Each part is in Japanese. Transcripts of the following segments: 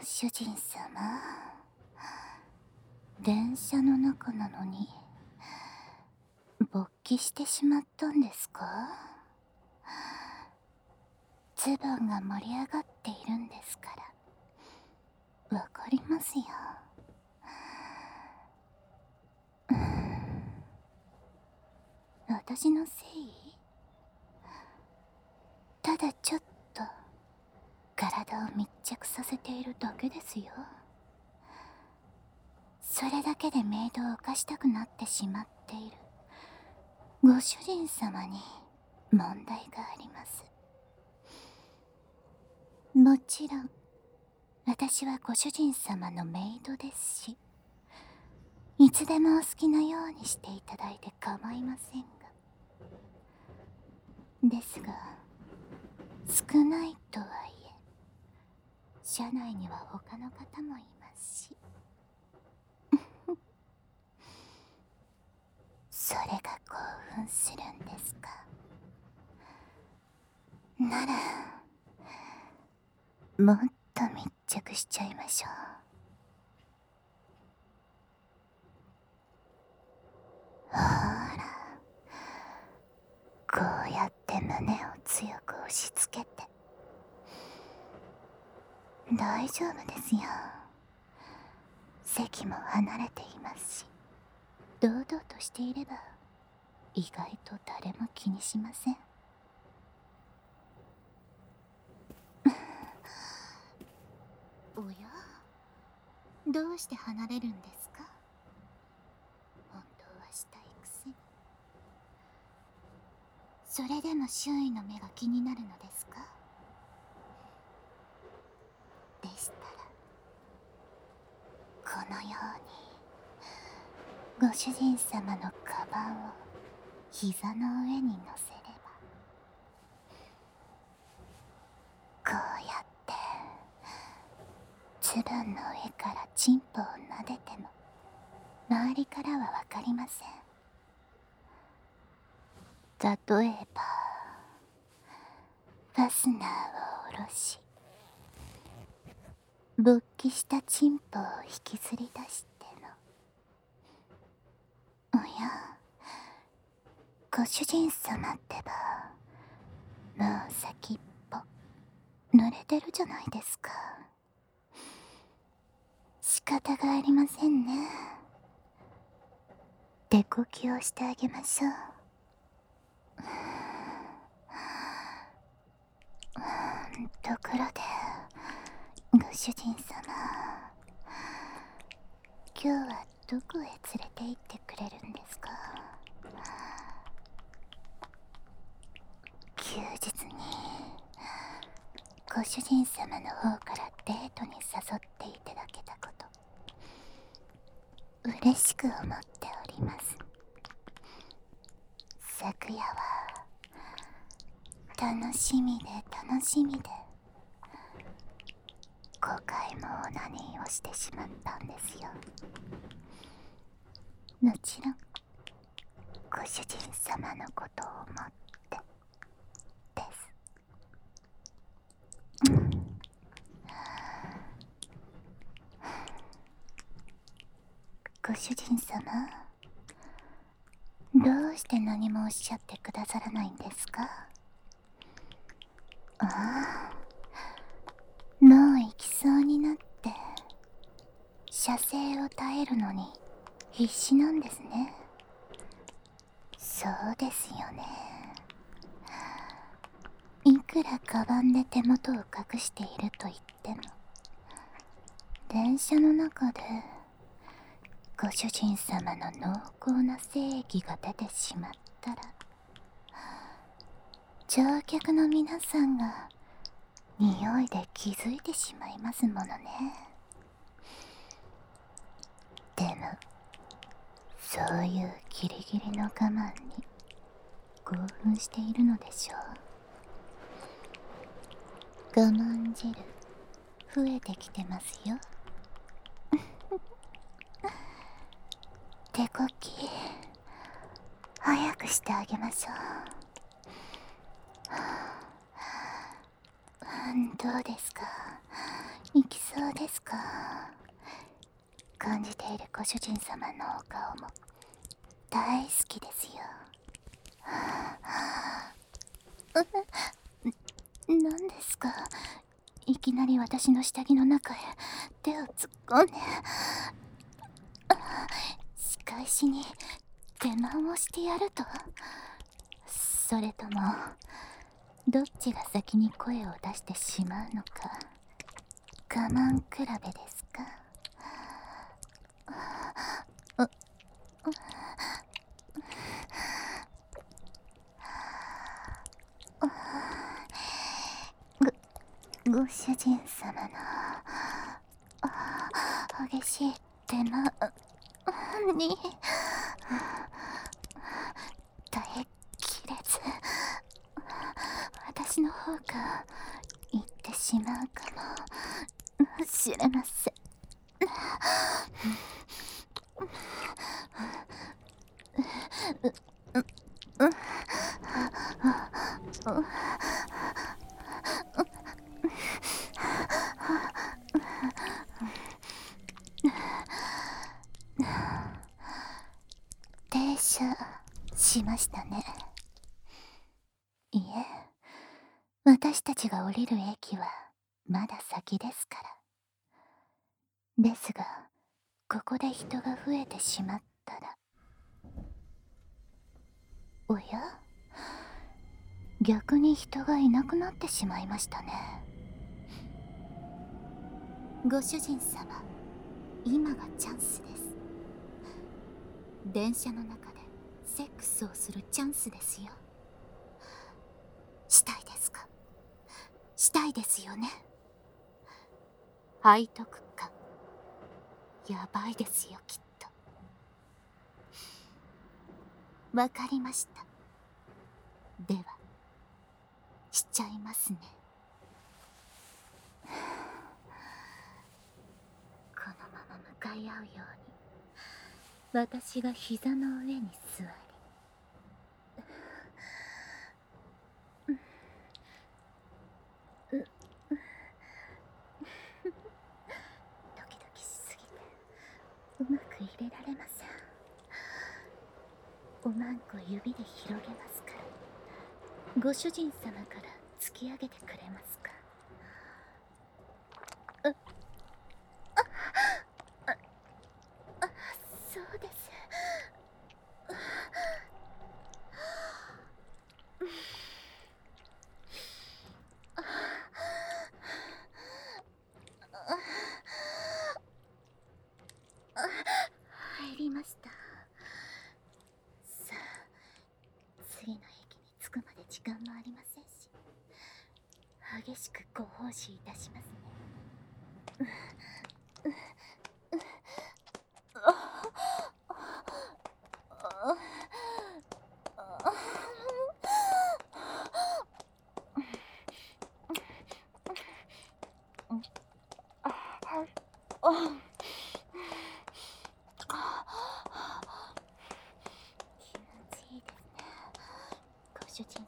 主人様、電車の中なのに勃起してしまったんですか？ズボンが盛り上がっているんですから、わかりますよ。私のせい？ただちょっと体を密着させているだけですよ。それだけでメイドを犯したくなってしまっているご主人様に問題があります。もちろん私はご主人様のメイドですし、いつでもお好きなようにしていただいて構いませんが、ですが少ないとはいえ車内には他の方もいますしそれが興奮するんですか？ならもっと密着しちゃいましょう。ほら、こうやって胸を強く押し付けて。大丈夫ですよ。席も離れていますし、堂々としていれば意外と誰も気にしません。おや、どうして離れるんですか？本当はしたいくせに。それでも周囲の目が気になるのですか？でしたらこのようにご主人様のカバンを膝の上に乗せれば、こうやってズボンの上からチンポを撫でても周りからはわかりません。例えばファスナーを下ろし、勃起したチンポを引きずり出しての。おや、ご主人様ってばもう先っぽ濡れてるじゃないですか。仕方がありませんね。手こきをしてあげましょう。ところでご主人様、今日はどこへ連れて行ってくれるんですか？休日にご主人様の方からデートに誘っていただけたこと嬉しく思っております。昨夜は楽しみで楽しみで5回もオナニーをしてしまったんですよ。もちろんご主人様のことを思ってです。ご主人様、どうして何もおっしゃってくださらないんですか？ああ、もう行きそうになって射精を耐えるのに必死なんですね。そうですよね。いくらカバンで手元を隠していると言っても、電車の中でご主人様の濃厚な精液が出てしまったら、乗客の皆さんが匂いで気づいてしまいますものね。でもそういうギリギリの我慢に興奮しているのでしょう。我慢汁増えてきてますよ。手こき早くしてあげましょう。どうですか？行きそそうですか。感じているご主人様のお顔も大好きですよ。何ですか、いきなり私の下着の中へ手を突っ込んで、仕返しに手間をしてやると。それともどっちが先に声を出してしまうのか、我慢比べですか。ご主人様の激しい手間に耐えきれず、私の方が言ってしまうかもしれません。停車しましたね。いえ、私たちが降りる駅はまだ先ですから。ですが、ここで人が増えてしまったら。おや？逆に人がいなくなってしまいましたね。ご主人様、今がチャンスです。電車の中でセックスをするチャンスですよ。したいですか？したいですよね。背徳感やばいですよ、きっと。わかりました。ではしちゃいますね。このまま向かい合うように、私が膝の上に座り、ドキドキしすぎてうまく入れられません。おまんこ指で広げますから、ご主人様から突き上げてくれますか。そうです。入りました。さあ、次の駅に着くまで時間もありませんし、激しくご奉仕いたしますね。気持ちいいですね、ご主人様。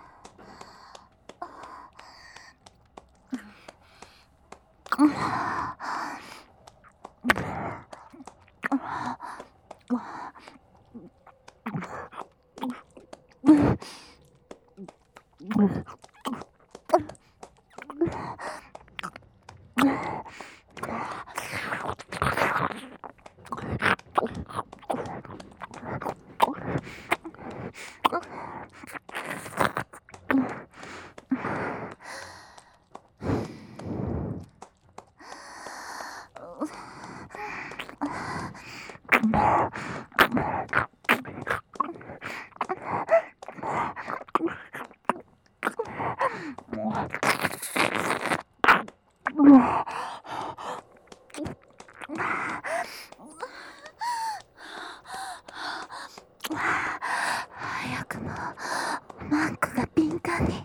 早くもマンクが敏感に。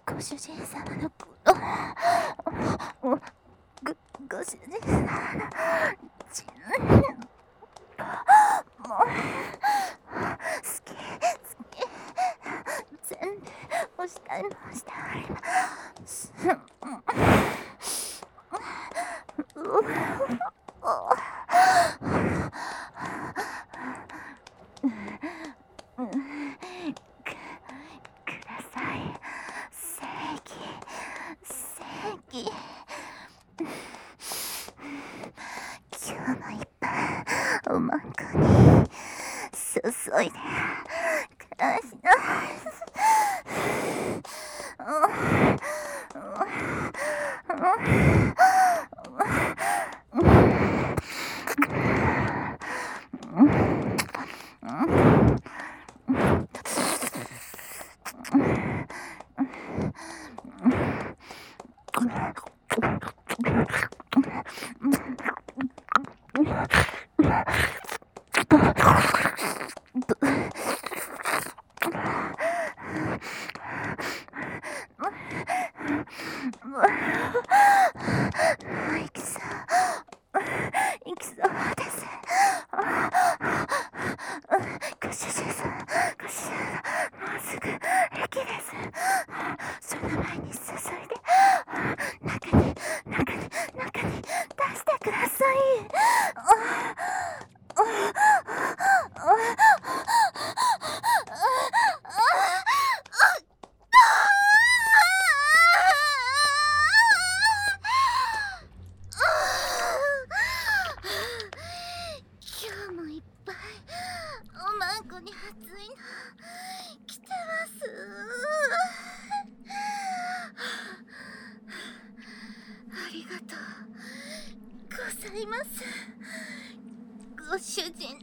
ご主人様のご主人様の血もう好き全部押したい押してありますください正義今日もいっぱいおまんこに注いでください行きそうです。ご主人さん、もうすぐ駅です。その前に注いで、中に出してください。今日もいっぱいおまんこに熱いの来てます。ありがとうございます。ご主人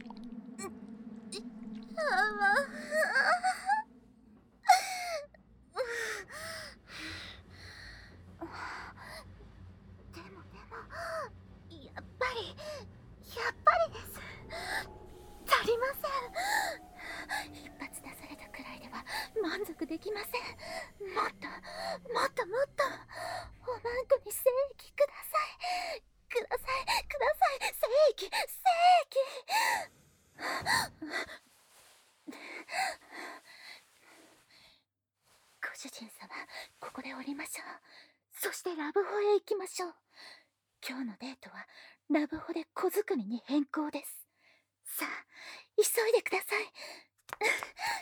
でもやっぱりです足りません。一発出されたくらいでは満足できません。もっとおまんこに正義ください。正義ご主人様、ここで降りましょう。そしてラブホへ行きましょう。今日のデートはラブホで小作りに変更です。さあ、急いでください。